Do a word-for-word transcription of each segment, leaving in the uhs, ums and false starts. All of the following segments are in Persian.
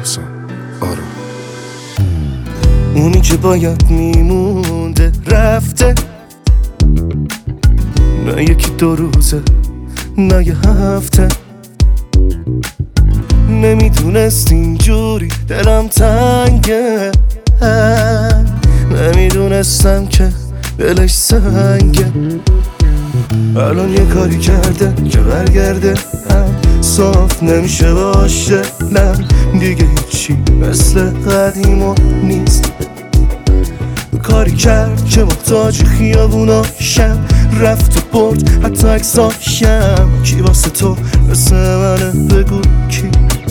حسن آروم. اونی که باید میمونده رفته، نه یکی دو روزه نه یه هفته. نمیدونست اینجوری دلم تنگه، نمیدونستم که دلش سنگه. الان یه کاری کرده که برگرده، صاف نمیشه باشه. نه دیگه هیچی مثل قدیما نیست. کاری کرد که محتاج خیابوناشم، رفت و برد حتی عکساشم. کی واسه تو مثل منه بگو کی؟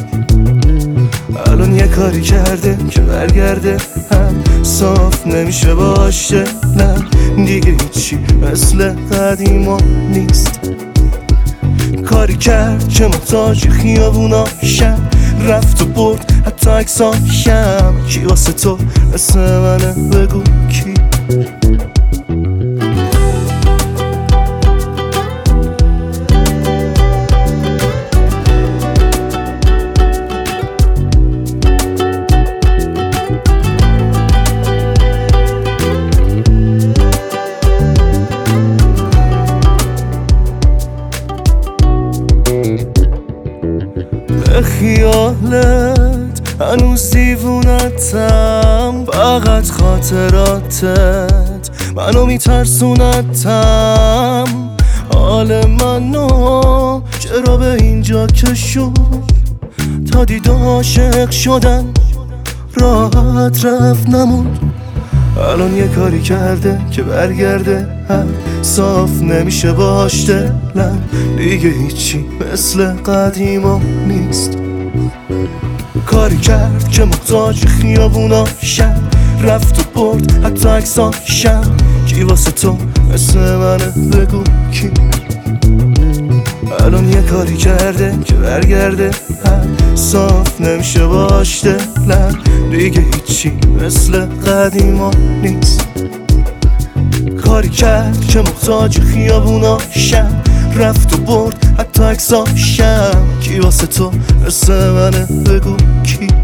الان یه کاری کرده که برگرده، هم صاف نمیشه باشه. نه دیگه هیچی مثل قدیما نیست. کاری کرد که محتاج خیابوناشم، رفت و برد حتی عکساشم. کی واسه تو مثل منه بگو کی؟ به خیالت هنوز دیوونتم، فقط خاطراتت منو میترسونتم. حال منو چرا به اینجا کشون؟ تا دید عاشق شدن راحت رفت نمون. الان یه کاری کرده که برگرده، هم صاف نمیشه باش دلم. دیگه هیچی مثل قدیما نیست. کاری کرد که محتاج خیابوناشم، رفت و برد حتی عکساشم. کی واسه تو مثل منه بگو کی؟ الان یه کاری کرده که برگرده، هم صاف نمیشه باش دلم. دیگه هیچی مثل قدیما نیست. کاری کرد که محتاج خیابوناشم، رفت و برد حتی عکساشم. کی واسه تو مثل منه بگو کی؟